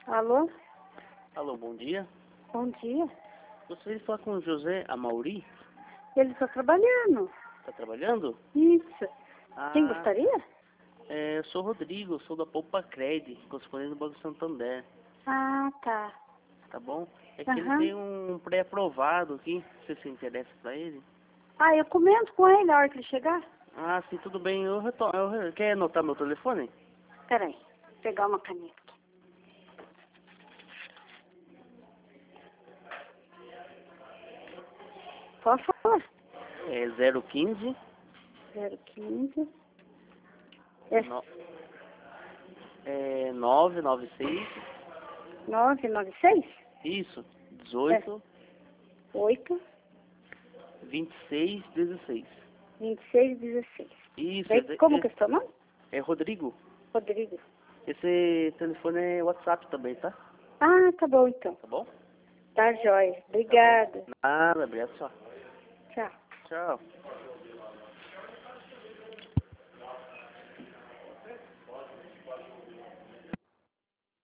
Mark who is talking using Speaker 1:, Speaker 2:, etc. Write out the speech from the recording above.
Speaker 1: Alô?
Speaker 2: Alô, bom dia.
Speaker 1: Bom dia.
Speaker 2: Gostaria de falar com o José Amauri.
Speaker 1: Ele está trabalhando.
Speaker 2: Está trabalhando?
Speaker 1: Isso.
Speaker 2: Ah,
Speaker 1: Quem gostaria?
Speaker 2: eu sou o Rodrigo, sou da Poupa Cred, correspondente do Banco Santander.
Speaker 1: Ah, tá.
Speaker 2: Tá bom? É que ele
Speaker 1: Aham.
Speaker 2: tem um pré-aprovado aqui. Você se interessa pra ele?
Speaker 1: Ah, eu comento com ele a hora que ele chegar.
Speaker 2: Ah, sim, tudo bem. Quer anotar meu telefone?
Speaker 1: Peraí, vou pegar uma caneta aqui. Pode falar.
Speaker 2: É 015
Speaker 1: 015.
Speaker 2: no, 996.
Speaker 1: 996?
Speaker 2: Isso, 18
Speaker 1: 8
Speaker 2: 26 16.
Speaker 1: 26 16.
Speaker 2: Isso,
Speaker 1: Daí, como que é seu nome?
Speaker 2: é Rodrigo.
Speaker 1: Rodrigo.
Speaker 2: Esse telefone é WhatsApp também, tá?
Speaker 1: Ah, tá bom então.
Speaker 2: Tá bom?
Speaker 1: Tá jóia. Obrigada.
Speaker 2: Nada, obrigado só.
Speaker 1: Tchau.
Speaker 2: Tchau.